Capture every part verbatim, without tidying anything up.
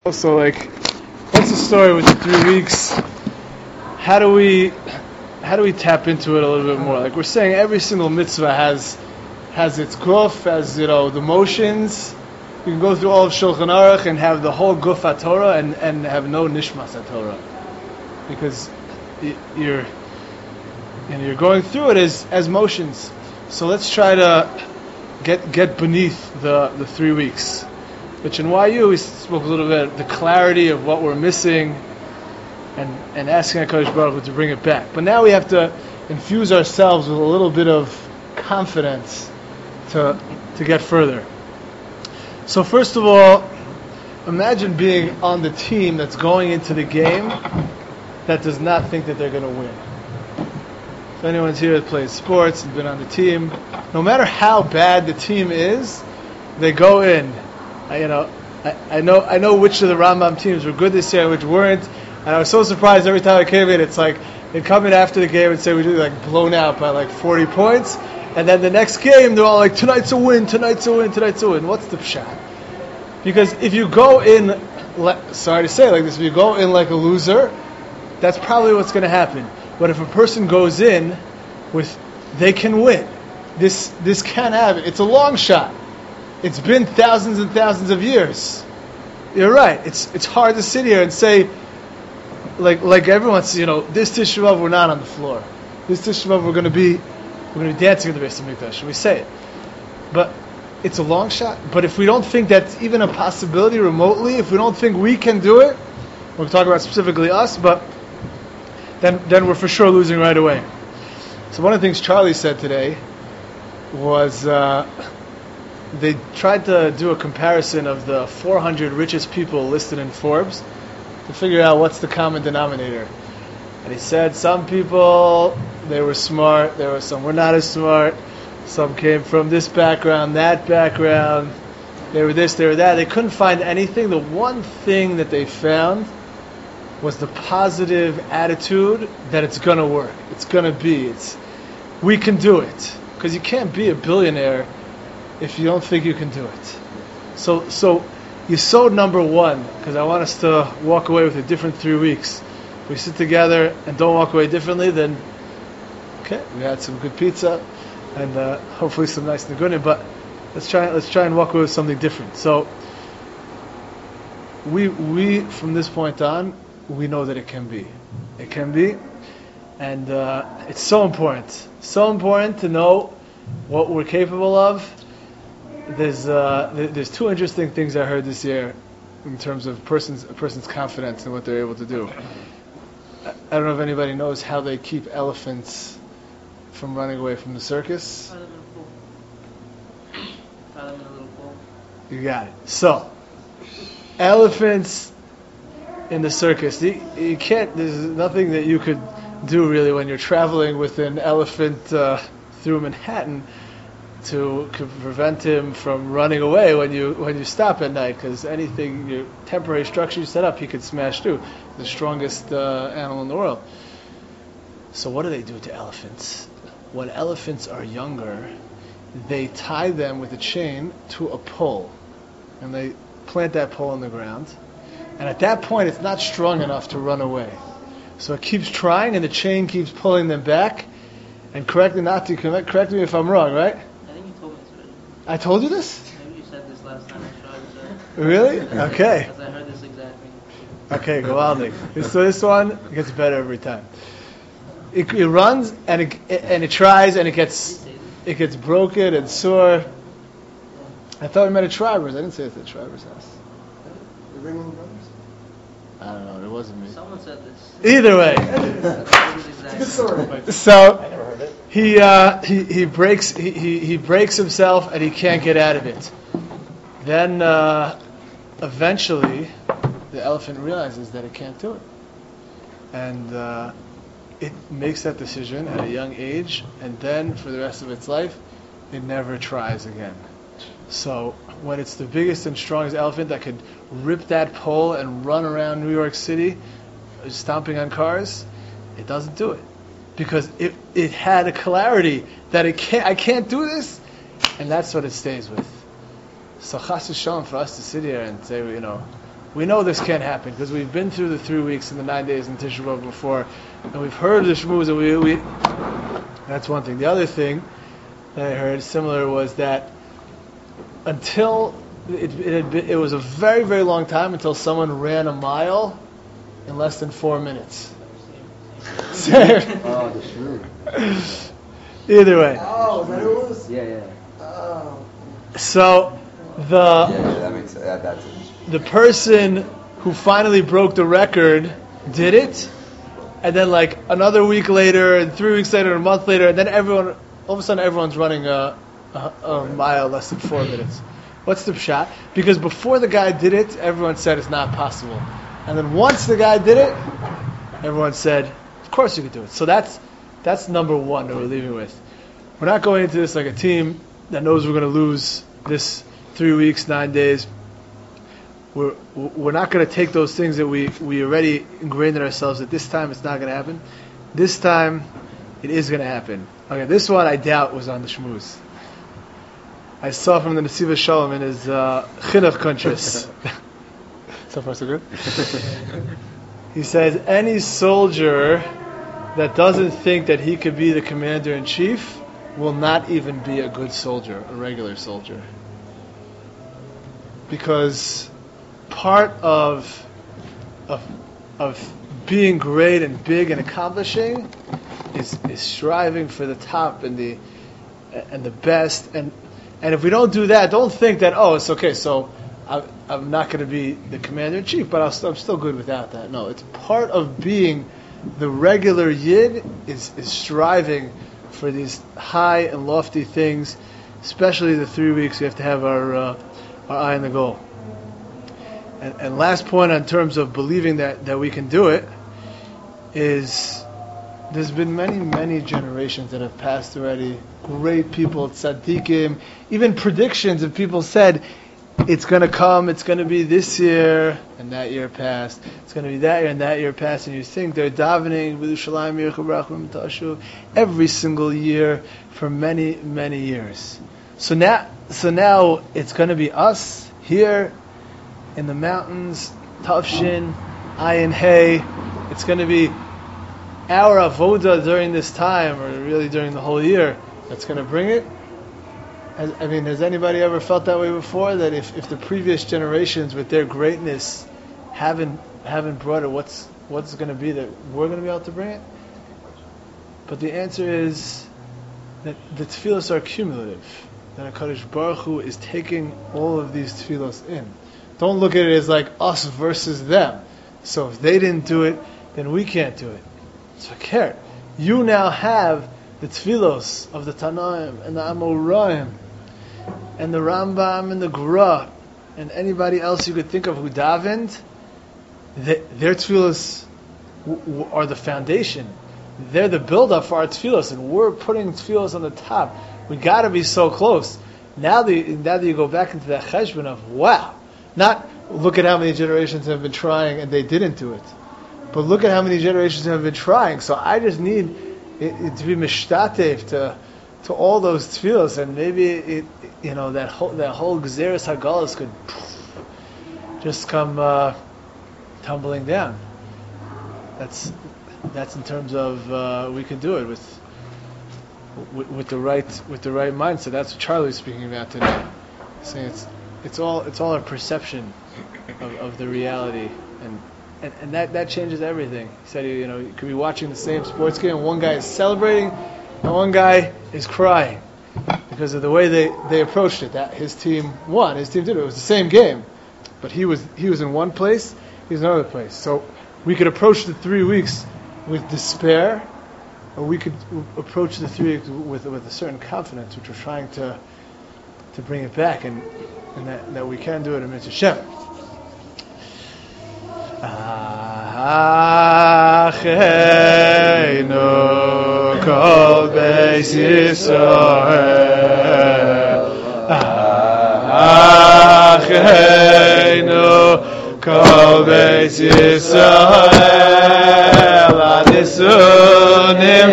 So, like, what's the story with the three weeks? How do we, how do we tap into it a little bit more? Like we're saying, every single mitzvah has, has its guf, has you know the motions. You can go through all of Shulchan Aruch and have the whole guf HaTorah and, and have no nishmas HaTorah, because you're, and you're going through it as as motions. So let's try to get get beneath the the three weeks. Which in Y U we spoke a little bit the clarity of what we're missing, and and asking HaKadosh Baruch Hu to bring it back. But now we have to infuse ourselves with a little bit of confidence to to get further. So first of all, imagine being on the team that's going into the game that does not think that they're going to win. If anyone's here that plays sports and been on the team, no matter how bad the team is, they go in. I, you know, I, I know I know which of the Rambam teams were good this year and which weren't, and I was so surprised every time I came in. It's like they'd come in after the game and say we did like blown out by like forty points, and then the next game they're all like tonight's a win, tonight's a win, tonight's a win. What's the pshat? Because if you go in, sorry to say it like this, if you go in like a loser, that's probably what's going to happen. But if a person goes in with they can win, this this can happen. It's a long shot. It's been thousands and thousands of years. You're right. It's it's hard to sit here and say, like like everyone's, you know, this Tisha B'Av we're not on the floor. This Tisha B'Av we're going to be we're going to be dancing in the Beis Hamikdash. We say it, but it's a long shot. But if we don't think that's even a possibility remotely, if we don't think we can do it, we'll talk about specifically us, but then then we're for sure losing right away. So one of the things Charlie said today was. Uh, They tried to do a comparison of the four hundred richest people listed in Forbes to figure out what's the common denominator. And he said some people, they were smart, there were some were not as smart, some came from this background, that background, they were this, they were that. They couldn't find anything. The one thing that they found was the positive attitude that it's going to work. It's going to be. It's we can do it. Because you can't be a billionaire if you don't think you can do it. So so Yesod number one, because I want us to walk away with a different three weeks. If we sit together and don't walk away differently, then okay, we had some good pizza and uh, hopefully some nice nigunim, but let's try let's try and walk away with something different. So we we from this point on, we know that it can be. It can be, and uh, it's so important. So important to know what we're capable of. There's uh, there's two interesting things I heard this year in terms of person's a person's confidence in what they're able to do. I don't know if anybody knows how they keep elephants from running away from the circus. Tie them in a pool. Tie them in a little pool. You got it. So, elephants in the circus. You, you can't. There's nothing that you could do really when you're traveling with an elephant uh, through Manhattan to, to prevent him from running away when you when you stop at night, because anything, your temporary structure you set up, he could smash through. The strongest uh, animal in the world. So what do they do to elephants? When elephants are younger, they tie them with a chain to a pole, and they plant that pole in the ground. And at that point, it's not strong enough to run away. So it keeps trying, and the chain keeps pulling them back. And correct me not to correct me if I'm wrong, right? I told you this? Maybe you said this last time I showed you. Really? Okay. Because I heard this exactly. Okay, Gewaldig. So this one gets better every time. It, it runs and it and it tries and it gets it gets broken and sore. I thought we met at Schreiber's. I didn't say it's at Schreiber's house. The Ringling Brothers? I don't know. It wasn't me. Someone said this. Either way. It's a good story. So I never heard it. he uh, he he breaks he, he he breaks himself and he can't get out of it. Then uh, eventually the elephant realizes that it can't do it, and uh, it makes that decision at a young age, and then for the rest of its life it never tries again. So when it's the biggest and strongest elephant that could rip that pole and run around New York City stomping on cars, it doesn't do it. Because it it had a clarity that it can't I can't do this, and that's what it stays with. So chas v'shalom for us to sit here and say, you know, We know this can't happen because we've been through the three weeks and the nine days in Tisha B'Av before, and we've heard the shmuz, and we, we that's one thing. The other thing that I heard similar was that until it it, had been, it was a very very long time until someone ran a mile in less than four minutes. Oh, the shmuz. Either way. Oh, is that who it was? Yeah, yeah. Oh. So the Yeah, yeah, that makes that, that's it. the person who finally broke the record did it, and then like another week later, and three weeks later, and a month later, and then everyone, all of a sudden, everyone's running a, a, a mile less than four minutes. What's the pshat? Because before the guy did it, everyone said it's not possible, and then once the guy did it, everyone said, of course you could do it. So that's that's number one that we're leaving with. We're not going into this like a team that knows we're going to lose this three weeks, nine days. We're we're not going to take those things that we, we already ingrained in ourselves that this time it's not going to happen. This time it is going to happen. Okay, this one I doubt was on the shmuz. I saw from the Nesiva Shalom in his uh, Chinuch Kuntres. So far so good. He says any soldier that doesn't think that he could be the commander-in-chief will not even be a good soldier, a regular soldier. Because part of, of, of being great and big and accomplishing is, is striving for the top and the and the best. And and if we don't do that, don't think that, oh, it's okay, so I, I'm not going to be the commander-in-chief, but I'll st- I'm still good without that. No, it's part of being the regular Yid is, is striving for these high and lofty things, especially the three weeks we have to have our, uh, our eye on the goal. And, and last point in terms of believing that, that we can do it is there's been many, many generations that have passed already, great people, tzaddikim, even predictions of people said, it's going to come, it's going to be this year, and that year passed. It's going to be that year, and that year passed. And you think they're davening every single year for many, many years. So now, so now it's going to be us here in the mountains, Tafshin, Ayin Hey. It's going to be our avoda during this time, or really during the whole year, that's going to bring it. Has, I mean, has anybody ever felt that way before? That if, if the previous generations with their greatness haven't haven't brought it, what's what's going to be that we're going to be able to bring it? But the answer is that the tefillos are cumulative. That HaKadosh Baruch Hu is taking all of these tefillos in. Don't look at it as like us versus them. So if they didn't do it, then we can't do it. So care. You now have the tefillos of the Tanaim and the Amoraim and the Rambam and the Gra and anybody else you could think of who davened. They, their tefillos w- w- are the foundation. They're the build-up for our tefillos, and we're putting tefillos on the top. We got to be so close. Now that, you, now that you go back into that cheshbon of, wow, not look at how many generations have been trying and they didn't do it, but look at how many generations have been trying. So I just need it, it to be mishtatev to to all those tefillos, and maybe it, you know, that whole that whole Gzeres Hagalos could just come uh, tumbling down. That's that's in terms of uh, we can do it with, with with the right with the right mindset. That's what Charlie's speaking about today. Saying it's it's all it's all a perception of, of the reality, and, and and that that changes everything. He said, you know, you could be watching the same sports game, and one guy is celebrating, and one guy is crying because of the way they, they approached it. That his team won, his team did it. It was the same game, but he was he was in one place, he was in another place. So we could approach the three weeks with despair, or we could approach the three weeks with with a certain confidence, which we're trying to to bring it back, and and that, that we can do it in Mitzvah Shem. Acheinu kol beis Yisrael, Acheinu kol beis Yisrael, Adisunim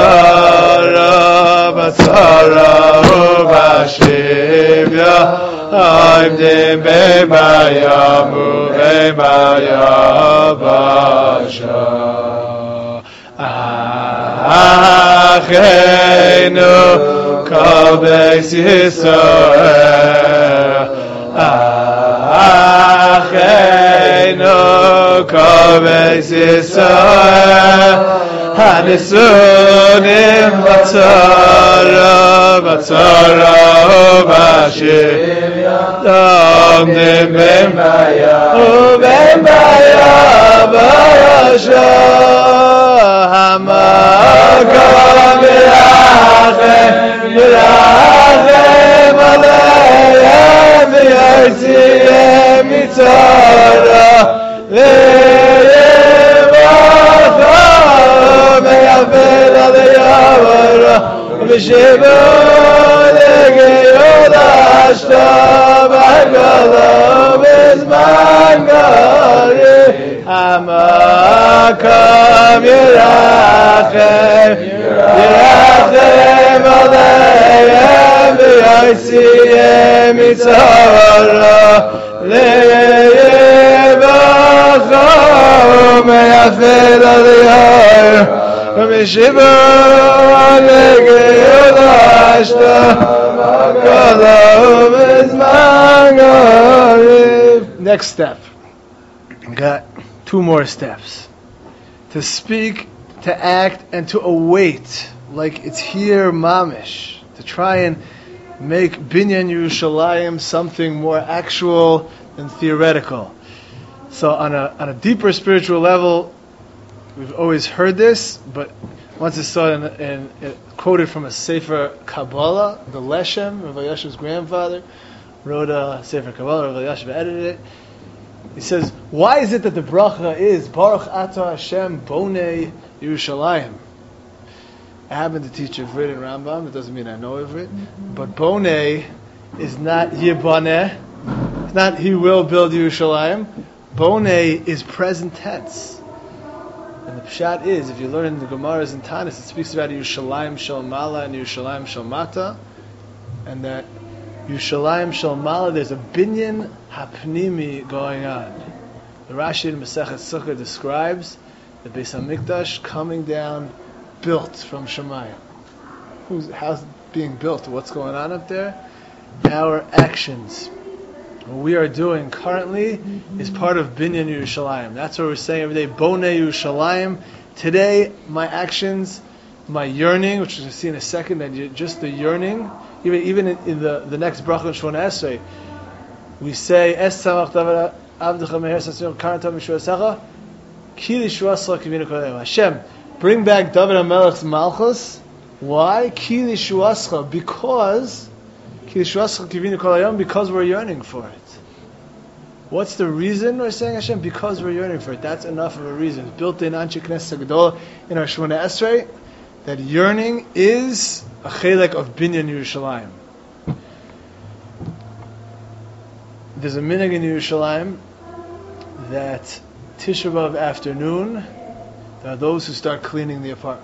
batzara batzara ubashivya Oimdim b'mayam u'b'mayabasha. Achenu kol beis Yisrael. Achenu kol beis Yisrael. Hanisunim batzara, batzara u'bashir. Omdim b'mayam u'b'mayabasha. Hamakam yirachem, yirachem aleichem, v'yotzihem mitzara, v'yivacham, v'yafel aliyavara, v'shivu l'geyud hashta, b'hagala b'zman garib. Hamakam yirachem, yirachem aleichem, v'yotzihem mitzara, le'yivacham, v'yafel aliyavara, v'shivu l'geyud hashta, b'hagala b'zman garib. Next step. Got two more steps. To speak, to act, and to await like it's here mamish. To try and make Binyan Yerushalayim something more actual than theoretical. So on a on a deeper spiritual level, we've always heard this, but once it's saw in, in, in quoted from a Sefer Kabbalah, the Leshem, Rav Elyashiv's grandfather, wrote a Sefer Kabbalah, Rav Elyashiv edited it. He says, why is it that the bracha is Baruch Atah Hashem Bonei Yerushalayim? I happen to teach Ivrit in Rambam. It doesn't mean I know Ivrit. But Bonei is not Yibaneh. It's not He will build Yerushalayim. Bonei is present tense. And the pshat is, if you learn in the Gemaras and Tanis, it speaks about Yerushalayim Shel Mala and Yerushalayim Shel Mata. And that Yerushalayim Shel Mala, there's a binyan hapnimi going on. The Rashi in Masechet Sukkah describes the Beis Hamikdash coming down, built from Shemayim. Who's how's it being built? What's going on up there? Our actions. What we are doing currently is part of binyan Yerushalayim. That's what we're saying every day. Bonei Yerushalayim. Today, my actions, my yearning, which we're going to see in a second, that just the yearning. Even even in, in the, the next bracha in Shemona Esrei, we say Es Samach David Avdecha Meher Satzim Karantam Yishuasecha Ki Lishuascha Kivinu Kolayim. Hashem, bring back David HaMelech's Malchus. Why? Ki Lishuascha, because Ki Lishuascha Kivinu Kolayim, because we're yearning for it. What's the reason we're saying Hashem? Because we're yearning for it. That's enough of a reason. It's built in Anshe Knesset Gedolah in our Shemona Esrei that yearning is a chelek of Binyan Yerushalayim. There's a minhag in Yerushalayim that Tisha B'Av afternoon, there are those who start cleaning the apartment.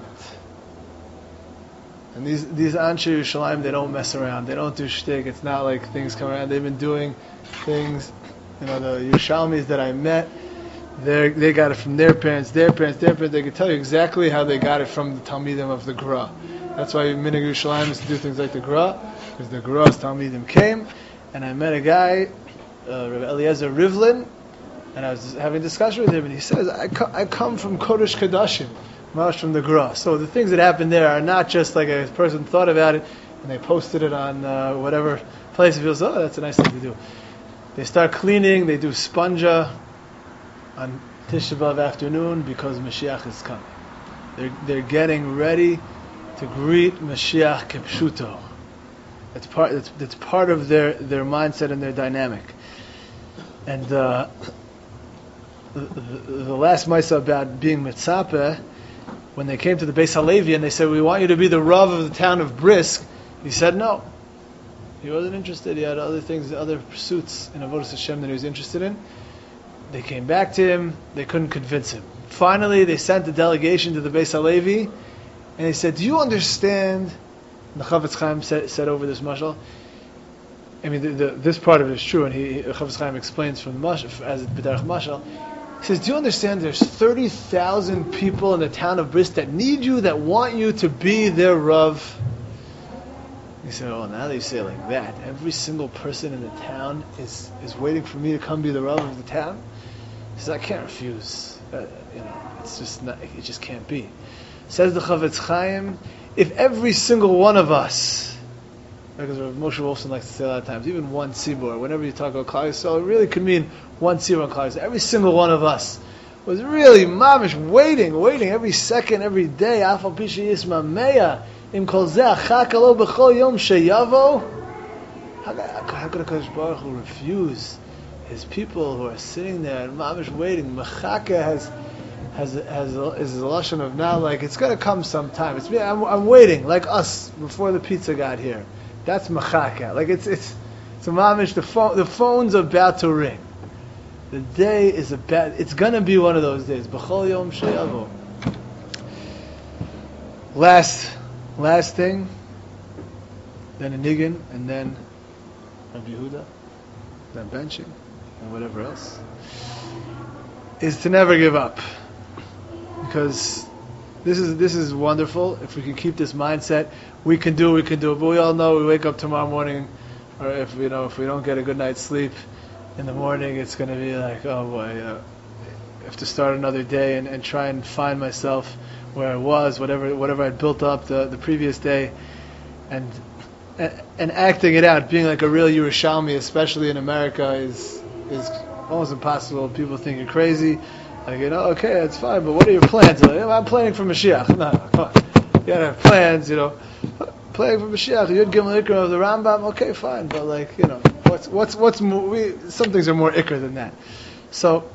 And these these Anshe Yerushalayim, they don't mess around. They don't do shtick. It's not like things come around. They've been doing things. You know, the Yerushalmis that I met, they they got it from their parents, their parents, their parents. They can tell you exactly how they got it from the Talmidim of the Gra. That's why Minhag Yerushalayim is to do things like the Gra, because the Gra's Talmidim came, and I met a guy, uh, Rabbi Eliezer Rivlin, and I was having a discussion with him, and he says, I, co- I come from Kodesh Kadashim, Mamash from the Gra. So the things that happen there are not just like a person thought about it, and they posted it on uh, whatever place, and feels, oh, that's a nice thing to do. They start cleaning, they do sponja on Tisha B'Av afternoon because Mashiach is coming. They're, they're getting ready to greet Mashiach Kepshuto. That's part. That's, that's part of their, their mindset and their dynamic. And uh, the, the, the last Maisa about being Mitzapeh, when they came to the Beis Halevi and they said, "We want you to be the Rav of the town of Brisk," he said no. He wasn't interested. He had other things, other pursuits in Avodas Hashem that he was interested in. They came back to him. They couldn't convince him. Finally, they sent a delegation to the Beis Halevi. And he said, do you understand, and the Chavetz Chaim said, said over this mashal, I mean, the, the, this part of it is true, and he, Chofetz Chaim explains from the Mash, as B'derech Mashal. He says, do you understand there's thirty thousand people in the town of Brisk that need you, that want you to be their Rav? He said, oh, now that you say it like that, every single person in the town is, is waiting for me to come be the Rav of the town? He says, I can't refuse. Uh, you know, it's just not, it just can't be. Says the Chofetz Chaim, if every single one of us, because Moshe Wolfson likes to say a lot of times, even one tzibur, whenever you talk about Klal Yisrael, it really could mean one tzibur in Klal Yisrael. Every single one of us was really mamish, waiting, waiting every second, every day. Afal pisha yisma meya im kol zeh achakalo b'chol yom sheyavo. How could HaKadosh Baruch Hu refuse his people who are sitting there and mamish waiting? Mechaka has has has is a lashon of now, like it's going to come sometime. It's I'm, I'm waiting, like us before the pizza got here. That's machaka. Like it's it's it's a mamish. The phone the phone's about to ring. The day is about. It's gonna be one of those days. B'chol yom sheyavo. Last last thing. Then a niggin, and then Rabbi Yehuda, then benching, and whatever else. Is to never give up, because this is this is wonderful. If we can keep this mindset, we can do it, we can do it. But we all know we wake up tomorrow morning, or if you know if we don't get a good night's sleep in the morning, it's going to be like, oh boy, uh, I have to start another day and, and try and find myself where I was, whatever whatever I'd built up the, the previous day, and and acting it out, being like a real Yerushalmi, especially in America, is is almost impossible. People think you're crazy. Like, you know, okay, that's fine, but what are your plans? Like, I'm planning for Mashiach. No, come on. You gotta have plans, you know. Planning for Mashiach, Yud Gimel Ikra of the Rambam, okay, fine, but like, you know, what's, what's, what's more, we, some things are more Ikra than that. So,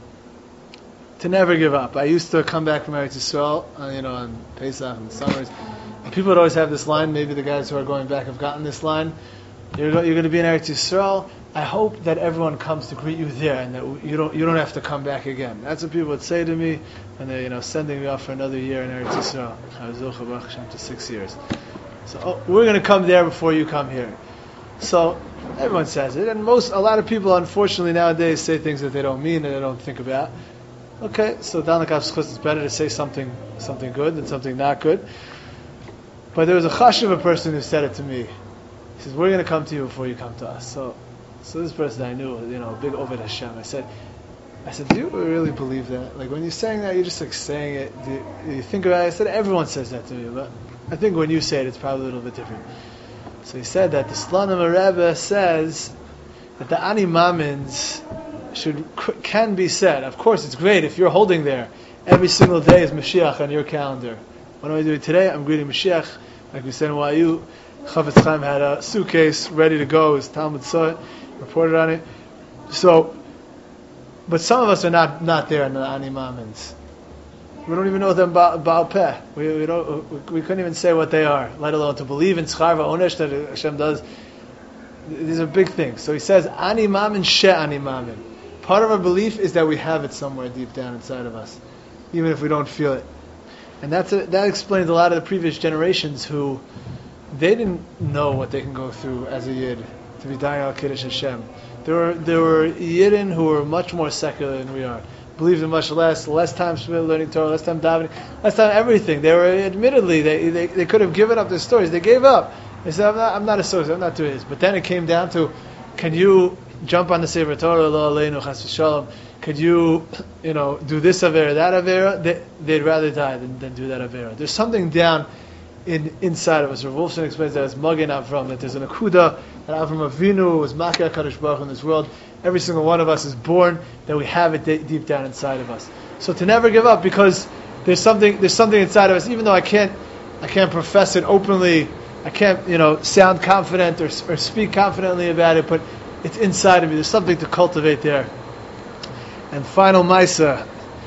to never give up. I used to come back from Eretz Yisrael, uh, you know, on Pesach and the summers, and people would always have this line, maybe the guys who are going back have gotten this line, you're, go, you're going to be in Eretz Yisrael, I hope that everyone comes to greet you there, and that you don't you don't have to come back again. That's what people would say to me, and they're you know sending me off for another year in Eretz Yisrael. I was Zocha Baruch Hashem to six years. So oh, we're going to come there before you come here. So everyone says it, and most a lot of people unfortunately nowadays say things that they don't mean and they don't think about. Okay, so down the Kaf's it's better to say something something good than something not good. But there was a chashuv person who said it to me. He says, "We're going to come to you before you come to us." So. So this person I knew, you know, a big Oved Hashem. I said, I said, do you really believe that? Like when you're saying that, you're just like saying it. Do you, do you think about it? I said, everyone says that to me, but I think when you say it, it's probably a little bit different. So he said that the Slonim Rebbe says that the Ani Mamins should can be said. Of course, it's great if you're holding there every single day is Mashiach on your calendar. What am I doing today? I'm greeting Mashiach, like we said in Y U. Chofetz Chaim had a suitcase ready to go. His Talmud saw it, reported on it. So, but some of us are not, not there in the Ani Mamins. We don't even know them Baal Peh. We, we don't. We couldn't even say what they are, let alone to believe in Schar V'Onesh that Hashem does. These are big things. So he says, Ani Mamin She Ani Mamin. Part of our belief is that we have it somewhere deep down inside of us, even if we don't feel it. And that's a, that explains a lot of the previous generations who they didn't know what they can go through as a Yid to be dying al Kiddush Hashem. There were there were Yidden who were much more secular than we are. Believed in much less, less time spent learning Torah, less time davening, less time everything. They were admittedly they, they they could have given up their stories. They gave up. They said, I'm not I'm not a socialist, I'm not doing this. But then it came down to, can you jump on the Sefer Torah, lo aleinu chas v'shalom? Could you, you know, do this avera, that avera? They, they'd rather die than, than do that avera. There's something down in inside of us. Rav Wolfson explains that as Magen Avram, that there's an akuda, that Avram Avinu was Makir HaKadosh Baruch Hu in this world. Every single one of us is born, that we have it de- deep down inside of us. So to never give up, because there's something there's something inside of us, even though I can't I can't profess it openly, I can't, you know, sound confident or, or speak confidently about it, but it's inside of me. There's something to cultivate there. And final Maisa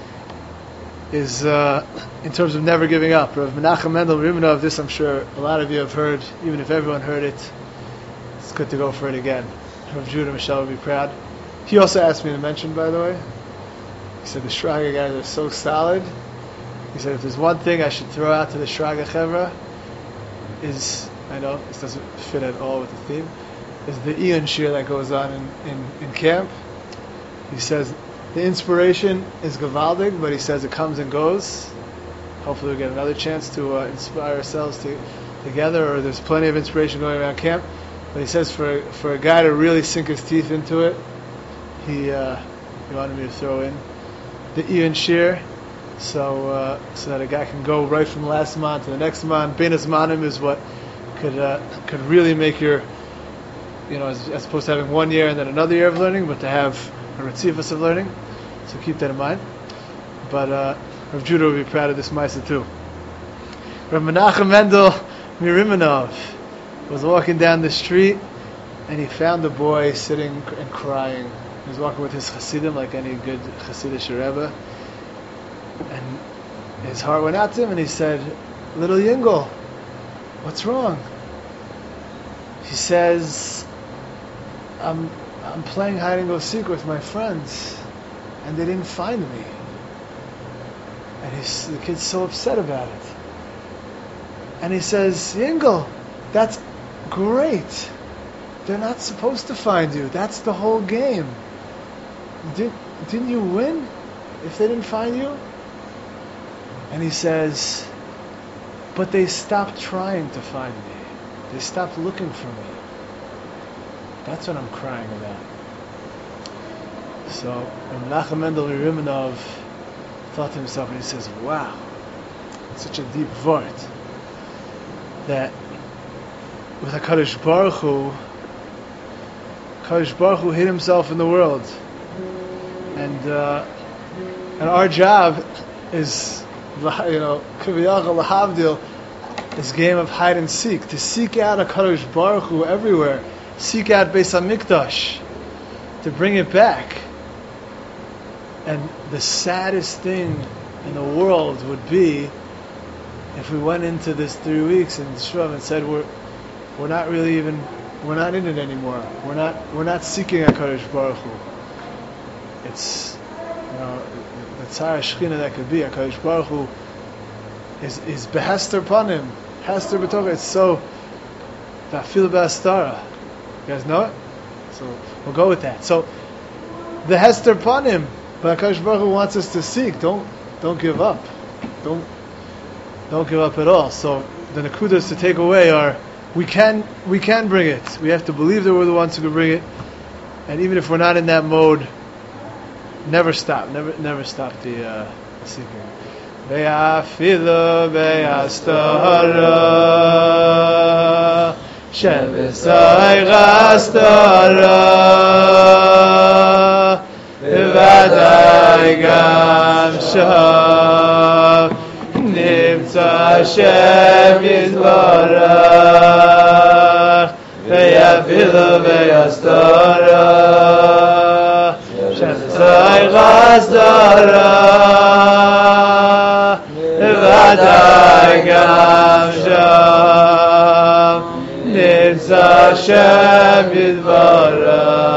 is uh, in terms of never giving up. Rav Menachem Mendel Rimnov, this I'm sure a lot of you have heard, even if everyone heard it, it's good to go for it again. Rav Judah Michelle would be proud. He also asked me to mention, by the way, he said the Shraga guys are so solid. He said if there's one thing I should throw out to the Shraga Chevra is, I know this doesn't fit at all with the theme, is the Ian Shir that goes on in, in, in camp. He says the inspiration is Gavaldig, but he says it comes and goes. Hopefully we'll get another chance to uh, inspire ourselves to, together, or there's plenty of inspiration going around camp. But he says for for a guy to really sink his teeth into it, he uh, he wanted me to throw in the Ian Shir, so uh, so that a guy can go right from last man to the next man. Beinas Manim is what could uh, could really make your, you know, as, as opposed to having one year and then another year of learning, but to have a retzivus of learning. So keep that in mind. But uh, Rav Judah would be proud of this Maisa too. Rav Menachem Mendel Mirimanov was walking down the street and he found a boy sitting and crying. He was walking with his Hasidim like any good Hasidic Rebbe, and his heart went out to him and he said, "Little Yingel, what's wrong?" He says, I'm I'm playing hide and go seek with my friends and they didn't find me." And he's, the kid's so upset about it. And he says, "Yingel, that's great. They're not supposed to find you. That's the whole game. Did, didn't you win if they didn't find you?" And he says, "But they stopped trying to find me. They stopped looking for me. That's what I'm crying about." So Menachem Mendel Rimanov thought to himself, and he says, "Wow, it's such a deep vort that with HaKadosh Baruch Hu, HaKadosh Baruch Hu hid himself in the world, and uh, and our job is, you know, Kiviyachal Lahavdil, this game of hide and seek, to seek out HaKadosh Baruch Hu everywhere, seek out Beis HaMikdash, to bring it back." And the saddest thing in the world would be if we went into this three weeks in Shvav and said we're we're not really even we're not in it anymore. We're not we're not seeking HaKadosh Baruch Hu. It's, you know, the tzara shechina that could be HaKadosh Baruch Hu is is behester panim, hester b'tocha. It's so va'afil b'astara. You guys know it? So we'll go with that. So the hester panim. But HaKadosh Baruch Hu wants us to seek. Don't don't give up. Don't don't give up at all. So the nakudas to take away are we can we can bring it. We have to believe that we're the ones who can bring it. And even if we're not in that mode, never stop. Never never stop the uh, seeking. Ve'afilu ve'astara shebesay gastara V'vadai gam shav nimtza Hashem yizbarach ve'yafilu ve'yastara shemesay chasdara v'vadai gam shav nimtza Hashem yizbarach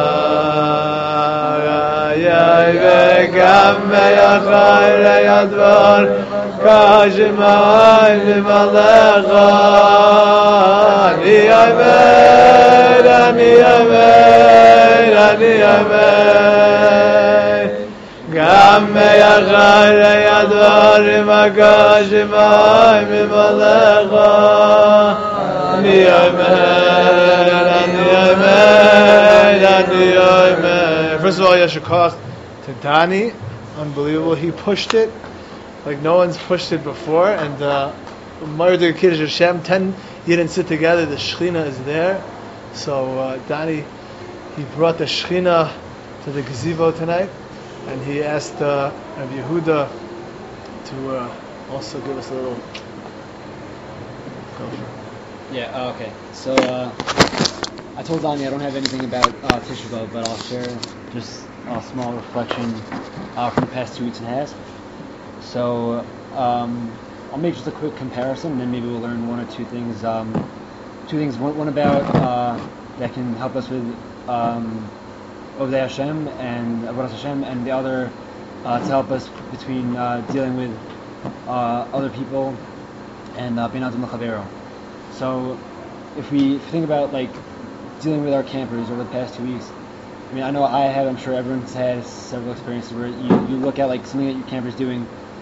Gam meyachai leyadvar kashimai v'malecha Ani amen, ani amen, ani amen Gam meyachai leyadvar kashimai v'malecha Ani amen, ani amen, ani amen. First of all, Yeshua Koch to Dani, unbelievable. He pushed it like no one's pushed it before, and uh, Mardir Kiddush Hashem, ten Yidden sit together. The Shechina is there, so uh, Dani, he brought the Shechina to the gazebo tonight, and he asked uh, Rav Yehuda to uh, also give us a little. Go for it. Yeah. Uh, okay. So uh, I told Dani I don't have anything about uh, Tisha B'Av, but I'll share just a small reflection uh, from the past two weeks and a half. So um, I'll make just a quick comparison, and then maybe we'll learn one or two things. Um, two things. One, one about uh, that can help us with um, Ovdei Hashem and Avodas Hashem, and the other uh, to help us between uh, dealing with uh, other people and uh, Bein Adam L'Chavero. So if we, if we think about like dealing with our campers over the past two weeks. I mean, I know I have. I'm sure everyone's had several experiences where you, you look at like something that your camper's doing,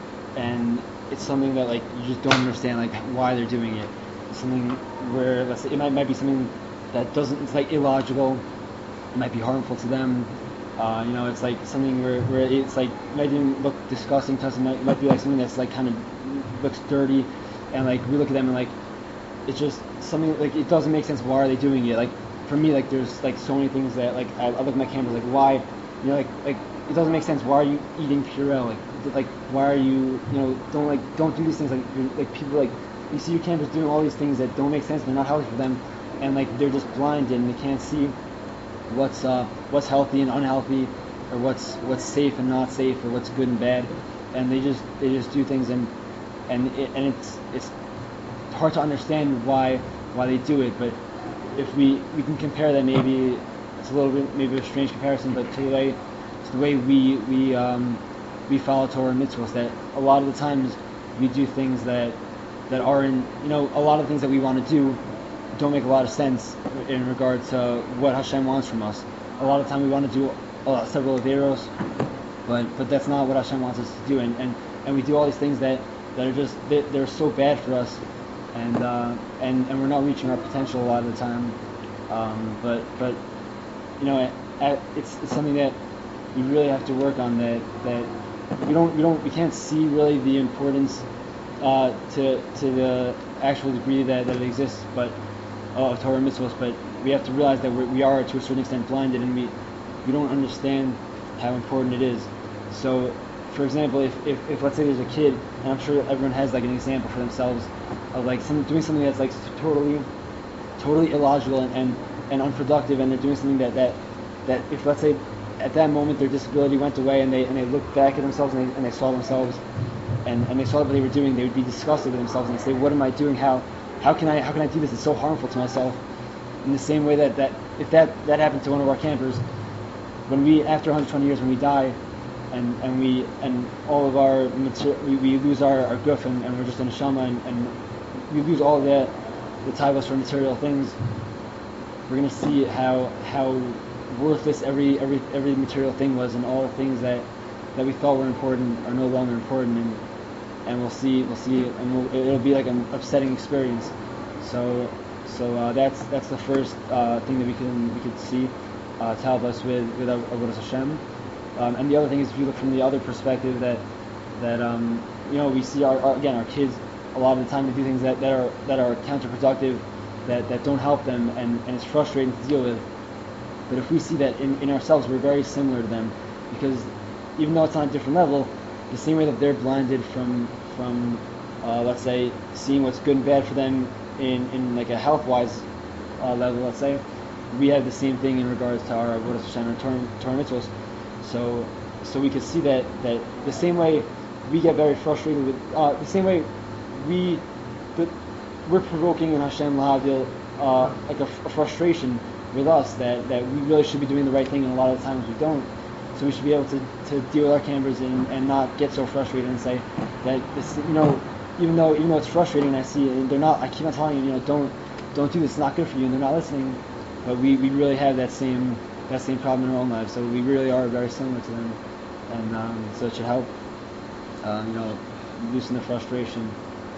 and it's something that like you just don't understand like why they're doing it. It's something where let's say it might might be something that doesn't. It's like illogical. It might be harmful to them. Uh, you know, it's like something where, where it's like it might even look disgusting to us. It might, it might be like something that's like kind of looks dirty, and like we look at them and like it's just something like it doesn't make sense. Why are they doing it? Like for me, like there's like so many things that like I, I look at my cameras like why, you know, like like it doesn't make sense. Why are you eating Purell? Like like why are you you know don't like don't do these things like you're, like people like you see your campers doing all these things that don't make sense. They're not healthy for them, and like they're just blinded and they can't see what's uh what's healthy and unhealthy, or what's what's safe and not safe, or what's good and bad, and they just they just do things and and it, and it's it's hard to understand why why they do it. But if we we can compare that, maybe it's a little bit maybe a strange comparison, but to the way to the way we we um we follow Torah and mitzvahs, that a lot of the times we do things that that aren't, you know, a lot of things that we want to do don't make a lot of sense in regard to what Hashem wants from us. A lot of time we want to do uh, several averos, but but that's not what Hashem wants us to do, and, and, and we do all these things that, that are just they, they're so bad for us, and uh, and and we're not reaching our potential a lot of the time. Um, but but you know, it's it's something that we really have to work on. That that we don't we don't we can't see really the importance uh, to to the actual degree that, that it exists, but. Uh, Torah and mitzvahs, but we have to realize that we're, we are to a certain extent blinded, and we we don't understand how important it is. So, for example, if, if, if let's say there's a kid, and I'm sure everyone has like an example for themselves of like some, doing something that's like totally totally illogical and, and, and unproductive, and they're doing something that, that that if let's say at that moment their disability went away and they and they looked back at themselves and they, and they saw themselves and, and they saw what they were doing, they would be disgusted with themselves and say, what am I doing? How How can I how can I do this? It's so harmful to myself. In the same way that, that if that, that happened to one of our campers, when we after one hundred twenty years when we die, and, and we and all of our mater- we, we lose our, our guf and, and we're just in a shama and, and we lose all the the taivos for material things, we're gonna see how how worthless every every every material thing was, and all the things that, that we thought were important are no longer important, and and we'll see, we'll see, and we'll, it'll be like an upsetting experience. So, so uh, that's that's the first uh, thing that we can we could see uh, to help us with with Avodas Hashem. Um, and the other thing is, if you look from the other perspective, that that um, you know we see our, our again our kids a lot of the time to do things that, that are that are counterproductive, that, that don't help them, and, and it's frustrating to deal with. But if we see that in, in ourselves, we're very similar to them, because even though it's on a different level, the same way that they're blinded from from uh, let's say seeing what's good and bad for them in, in like a health-wise uh, level, let's say, we have the same thing in regards to our Avodas Hashem and Torah Torah mitzvos. So so we could see that, that the same way we get very frustrated with uh, the same way we the, we're provoking in Hashem Lahavdil uh, like a, a frustration with us that, that we really should be doing the right thing, and a lot of the times we don't. So we should be able to, to deal with our campers and, and not get so frustrated and say that this, you know, even though even though it's frustrating, I see it, they're not. I keep on telling you, you know, don't don't do this. It's not good for you, and they're not listening. But we, we really have that same that same problem in our own lives. So we really are very similar to them, and um, so it should help, uh, you know, loosen the frustration,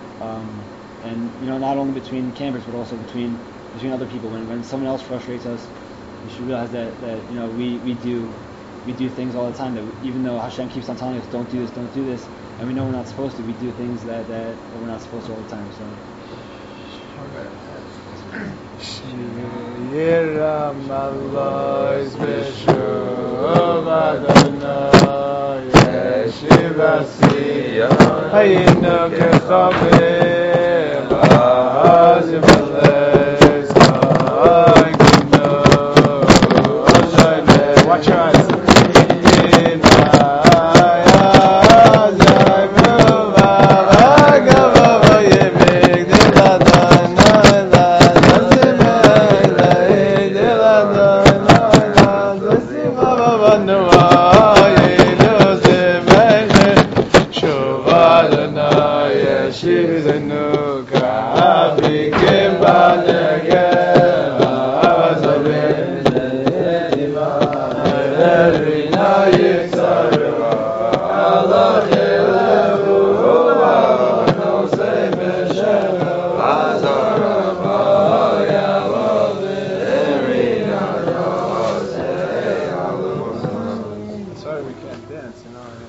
um, and you know, not only between campers but also between between other people. When when someone else frustrates us, we should realize that, that you know we, we do. We do things all the time that we, even though Hashem keeps on telling us don't do this, don't do this, and we know we're not supposed to, we do things that, that, that we're not supposed to all the time. So. Watch your eyes.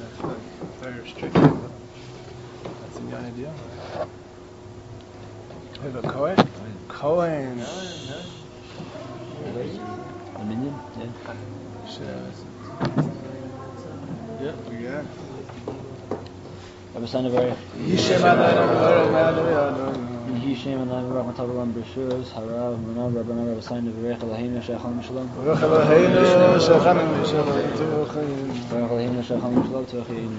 very restricted. That's the idea. Hey, but Cohen? Cohen. The minion? Yeah. Yep, we got it. Rabbi Sandavari. Yishem Adonai. Yishem Adonai Rahmat Avraham B'Shuz Harav Manav Rabbana Rabbi Sandavari Eloheinu Shechal Mishalom. Baruch Eloheinu Shechal Mishalom. Baruch Eloheinu Shechal Mishalom Tzvachim.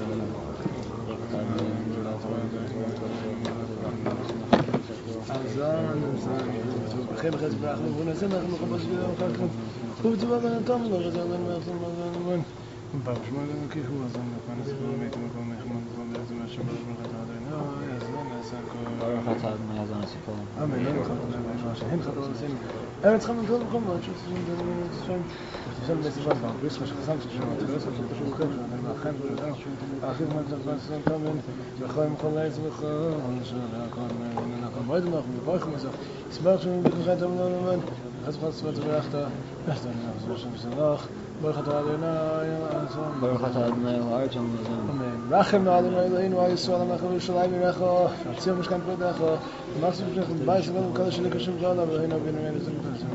Geen begrijp vraag, we moeten zin hebben, we moeten weer gaan gaan. Hoe te wat aan tafel, we zijn dan met een een paar maar dan kijk hoe was dan van het spel met me komen gewoon van de mensen maar zo gaat hadden. Nou, ja, zo dan zijn ko. Baruch atah Adonai Hazon Sifol. Amen. Dan gaat het naar maar zijn gaat het zijn. En het gaat met wel komen, want het is zijn het zijn mensen van van dus maar gezond is maar het is ook zo goed en maar gaan we dan achter maar dat was dan komen we gaan gewoon lezen we gaan zo dan kan dan kan mooi nog we volgen maar zo smart zo we gaan dan dan het gaat wat we achter echt dan zo zo nog Baruch atah Adonai Baruch atah Adonai Eloheinu Amen. Rachem Adonai Eloheinu Yisrael Amecha Yerushalayim Yirecha Atzil Mishkan Kodecha Maxim Shechem Bayis Shalom Kadosh Lekashim Zala Eloheinu Avinu Meinu Zim Zim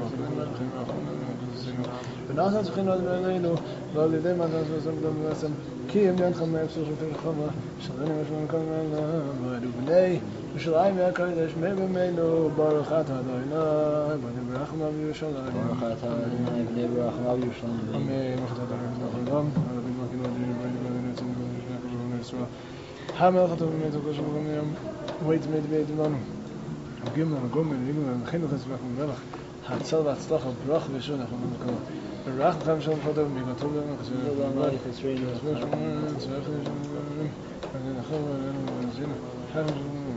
Benazat Zechin Adonai Eloheinu V'al Yidei Matan Zim Zim Zim Ki Yem Yancham Me'ef Sur Shofir Chama Shalom Yishmon Kol Me'elam V'adu B'nei Yerushalayim Yakadosh Me'em Meinu Baruch atah Adonai B'nei Berachim Av Yerushalayim Baruch atah Adonai B'nei Berachim Av Yerushalayim. Amen. Hamel gaat over met elkaar zo van wait met bij de man. Gim dan kom en ik ben geen nog eens weg van weg. Het zal wat stag op brach we zo naar van elkaar. De raag gaan zo van de met tot nog zo. Dan maar het is weer zo zo zo. En dan gaan we dan zien. Gaan we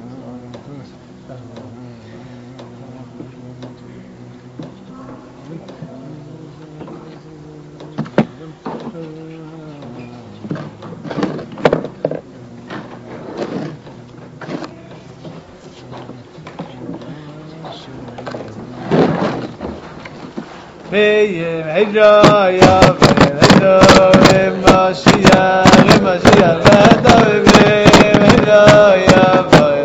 Beyem Hedraya Beyem Mashiach Mashiach Beyem Hedraya